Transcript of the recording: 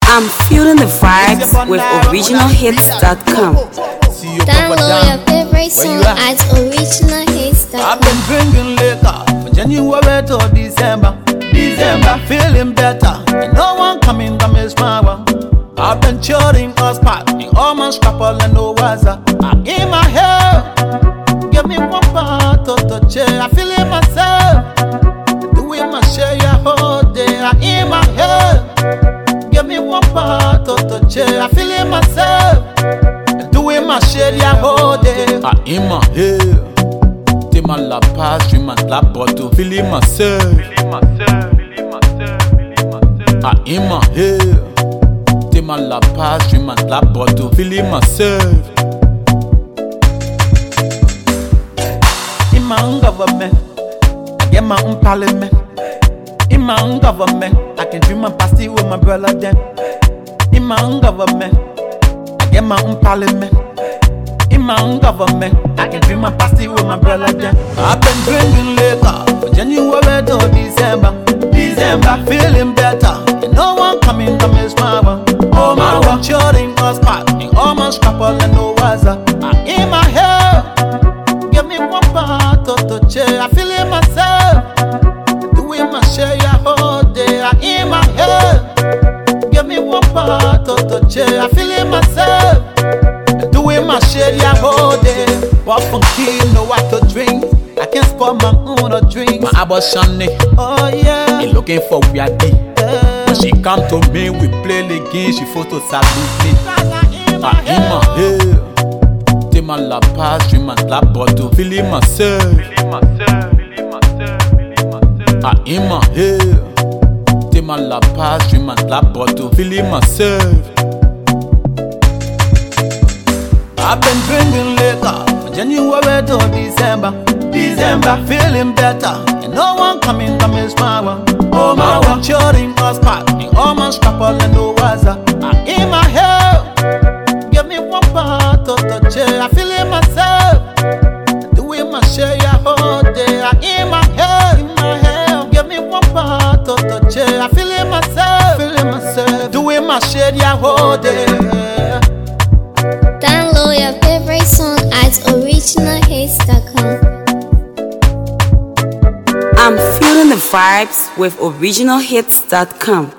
I'm feeling the vibes with originalhits.com. Download your favorite song at originalhits.com. I've been drinking liquor from January to December. Feeling better, and no one coming to miss my one. I've been chilling a spot, and almost couple and no water. I'm in my hair, give me one part of the chair. I feel it myself, doing my share your whole day. I'm in my hair, give me one part of the chair. I feel it myself, doing my share your whole day. I'm in my hair, take my lap pass, drink my lap bottle, feeling myself. I'm in my hair, take my lap pass, drink my lap bottle, feeling myself. In my own government, I get my own parliament. In my own government, I can drink my pasty with my brother then. In my own government, I get my own parliament. In my own government, I can drink my pasty with my brother then. I've been drinking liquor from January to December. Feeling better, and no one coming to miss my one. Oh my one, chilling a spot, and almost couple and no water. I'm in my hair, give me one part of the chair. I feel it myself, doing my share your whole day. I'm in my hair, give me one part of the chair. I feel it myself, doing my share your whole day. Walk from key, know what to drink. I can spot my own a drink. My abortion, oh yeah, he looking for weirdy. When she come to me, we play the game. She photo salute me. I'm in my hair, take my lap pass, drink my lap bottle, feeling myself. I'm in my hair, take my lap pass, drink my lap bottle, feeling myself. I've been drinking liquor from January to December. Feeling better, and no one coming to miss my one. Oh my one, chilling a spot, and almost couple and no water. I'm in my hair, give me one part of the chair. I feel it myself, doing my share your whole day. I'm in my hair, give me one part of the chair. I feel it myself, doing my share your whole day. Download your favorite song at originalhits.com. I'm feeling the vibes with originalhits.com.